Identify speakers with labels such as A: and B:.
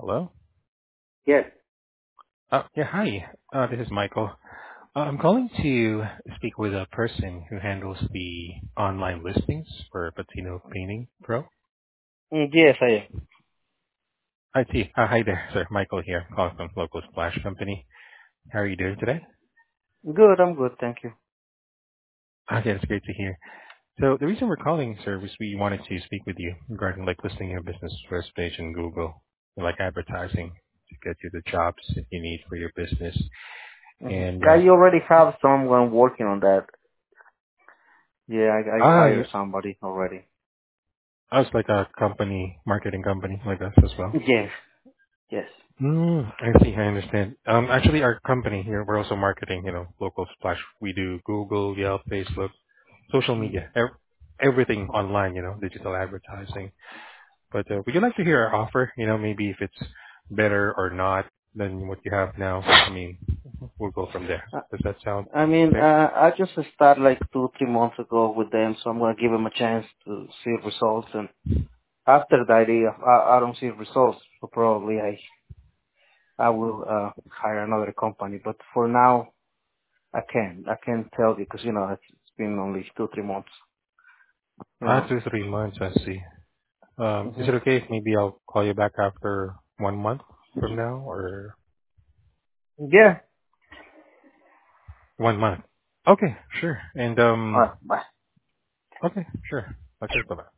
A: Hello?
B: Yes.
A: Yeah, hi. This is Michael. I'm calling to speak with a person who handles the online listings for Patino Painting Pro.
B: Yes, I am.
A: I see. Hi there, sir. Michael here, calling from local splash company. How are you doing today?
B: Good, I'm good, thank you.
A: Okay, that's great to hear. So the reason we're calling, sir, was we wanted to speak with you regarding like listing your business first page in Google, like advertising to get you the jobs that you need for your business. And
B: I already have someone working on that. Yeah, I
A: yeah,
B: hired somebody already.
A: us like a company, marketing company like us as well.
B: Yes, yes.
A: I see. I understand. Actually, our company here, we're also marketing, local splash. We do Google, Yelp, Facebook, social media, everything online, digital advertising. But would you like to hear our offer? Maybe if it's better or not than what you have now. I mean, we'll go from there.
B: Uh,
A: Does that sound
B: I mean,
A: fair?
B: I just started like 2, 3 months ago with them, so I'm gonna give them a chance to see results. And after that, if I don't see results, so probably I will hire another company. But for now, I can't tell you because it's been only 2, 3 months. You know.
A: 2, 3 months, I see. Is
B: hmm
A: it okay if maybe I'll call you back after 1 month from now or
B: Yeah.
A: 1 month? Okay, sure. And
B: All right. Bye.
A: okay, sure. Okay, bye-bye.